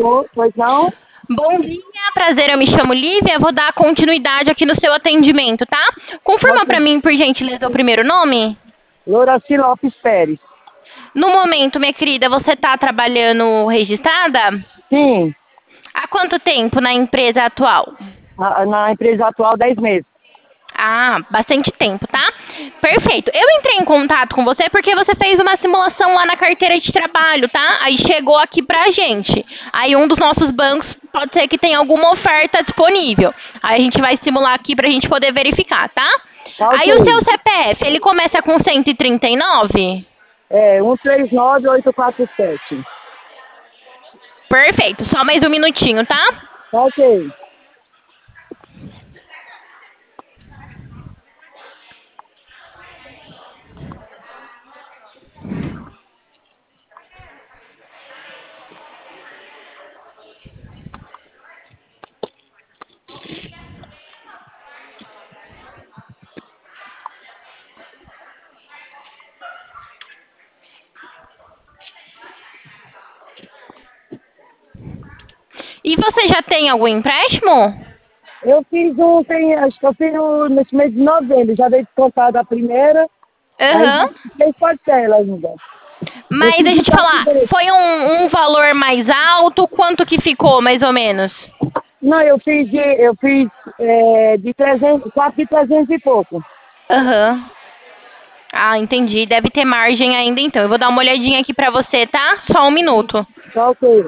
Alô, pois não? Bom dia, prazer, eu me chamo Lívia, vou dar continuidade aqui no seu atendimento, tá? Confirma pra Pode- mim, por gentileza, o primeiro nome? Loraci Lopes Pérez. No momento, minha querida, você tá trabalhando registrada? Sim, Há quanto tempo na empresa atual? na empresa atual, 10 meses. Ah, bastante tempo, tá? Perfeito. Eu entrei em contato com você porque você fez uma simulação lá na carteira de trabalho, tá? Aí chegou aqui pra gente. Aí um dos nossos bancos pode ser que tenha alguma oferta disponível. Aí a gente vai simular aqui pra gente poder verificar, tá? Tá Aí o seu ok. CPF, ele começa com 139? É, 139847. Perfeito. Só mais um minutinho, tá? Tá ok. E você já tem algum empréstimo? Eu fiz acho que eu fiz nesse mês de novembro, já dei descontado a primeira, aí Aham. fez parcela ainda. Eu Mas fiz deixa eu de te falar, português. foi um valor mais alto? Quanto que ficou, mais ou menos? Não, eu fiz de 300, 4 de 300 e pouco. Aham. Ah, entendi. Deve ter margem ainda então. Eu vou dar uma olhadinha aqui pra você, tá? Só um minuto. Tá ok.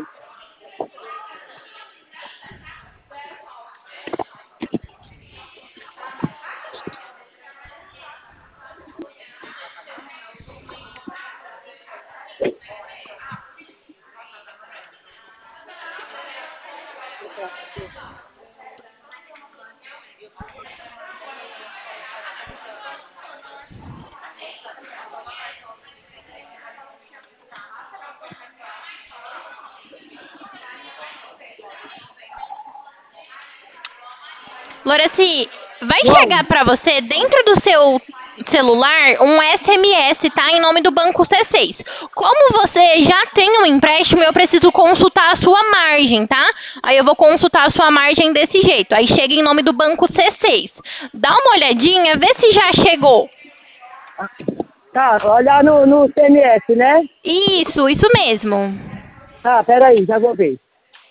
Loraci, vai Bom, chegar pra você dentro do seu celular um SMS, tá? Em nome do Banco C6. Como você já tem um empréstimo, eu preciso consultar a sua margem, tá? Aí eu vou consultar a sua margem desse jeito. Aí chega em nome do Banco C6. Dá uma olhadinha, vê se já chegou. tá, olhar no CMS, né? Isso mesmo. Tá, peraí, já vou ver.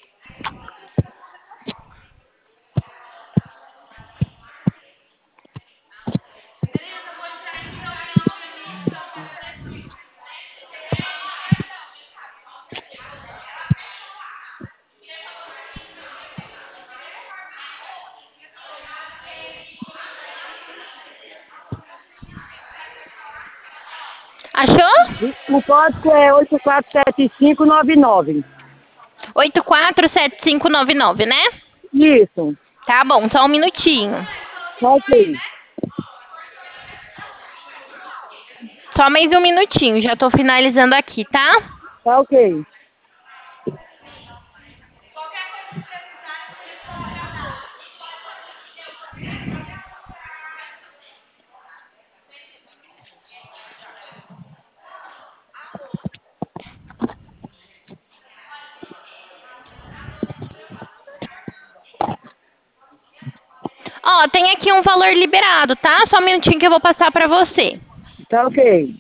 Achou? O código é 847599. 847599, né? Isso. Tá bom, só um minutinho. Tá ok. Só mais um minutinho, já tô finalizando aqui, tá? Tá ok. Ó, tem aqui um valor liberado, tá? Só um minutinho que eu vou passar pra você. Tá ok.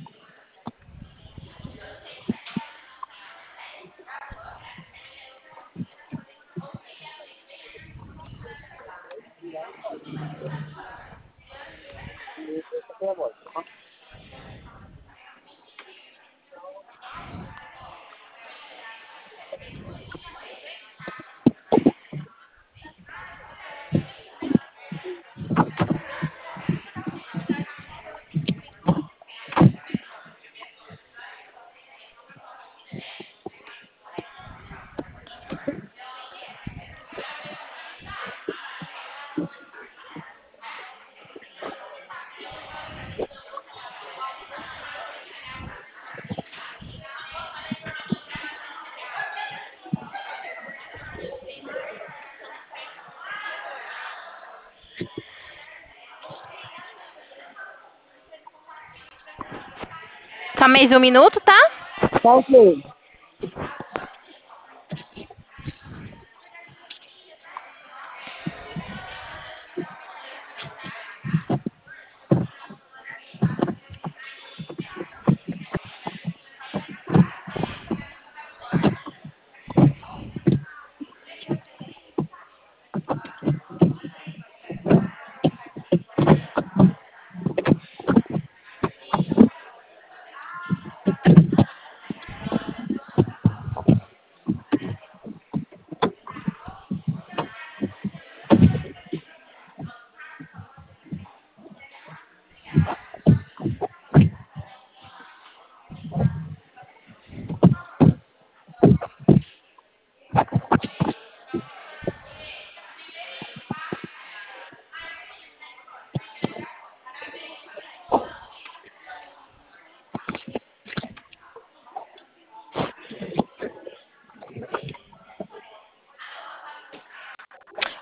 Só mais um minuto, tá? Tá ok.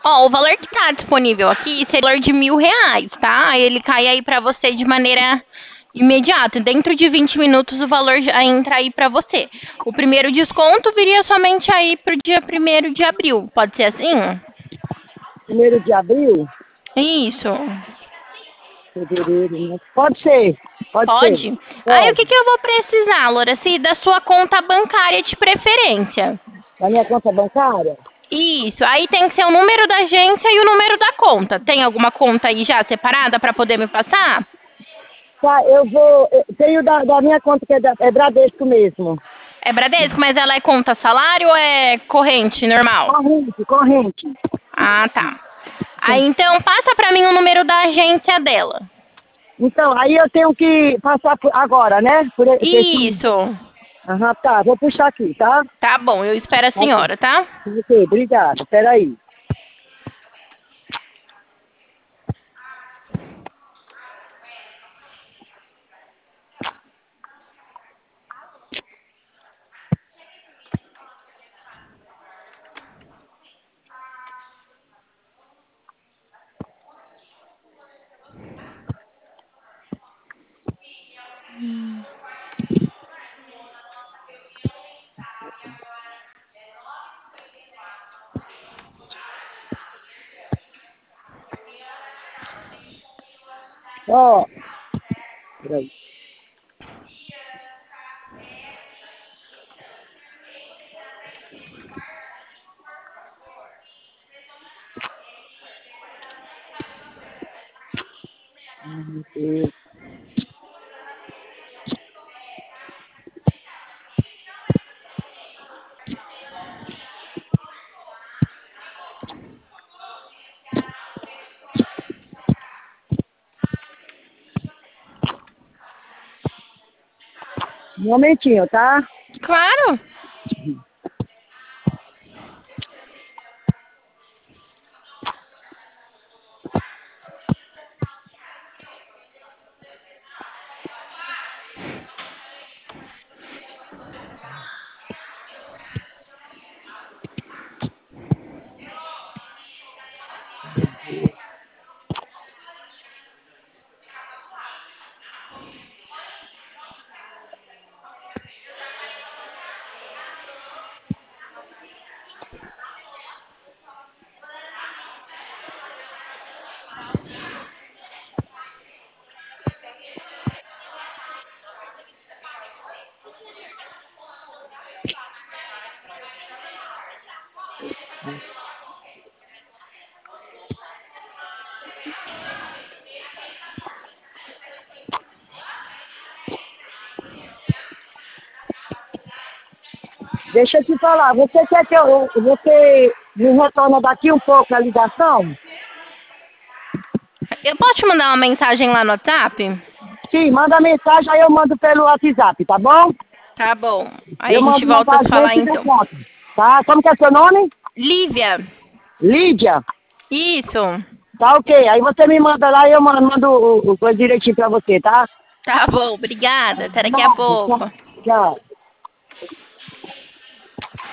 Ó, o valor que tá disponível aqui seria o valor de R$ 1.000, tá? Aí ele cai aí pra você de maneira imediata. Dentro de 20 minutos o valor já entra aí pra você. O primeiro desconto viria somente aí pro dia 1º de abril. Pode ser assim? 1º de abril? Isso. Fevereiro, né? Pode ser, pode ser. Pode? Aí o que Pode. que eu vou precisar, Loraci? Da sua conta bancária de preferência. Na minha conta bancária? Isso. Aí tem que ser o número da agência e o número da conta. Tem alguma conta aí já separada pra poder me passar? Tá, eu tenho da minha conta que é Bradesco mesmo. É Bradesco, mas ela é conta salário ou é corrente, normal? Corrente, corrente. Ah, tá. Aí então passa pra mim o número da agência dela. Então, aí eu tenho que passar agora, né? Isso. Aham, tá, vou puxar aqui, tá? Tá bom, eu espero a Tá bom. senhora, tá? Ok, obrigada. Peraí. Ó, peraí. Meu Deus. Um momentinho, tá? Claro. Deixa eu te falar, você quer que você me retorna daqui um pouco a ligação? Eu posso te mandar uma mensagem lá no WhatsApp? Sim, manda mensagem, aí eu mando pelo WhatsApp, tá bom? Tá bom. Aí a Eu gente mando uma volta a pra se falar gente e então. conta, tá? Como que é seu nome? Lívia. Lídia? Isso. Tá ok, aí você me manda lá e eu mando o coisa direitinho pra você, tá? Tá bom, obrigada. Até daqui a Nada, tchau. pouco. Tchau.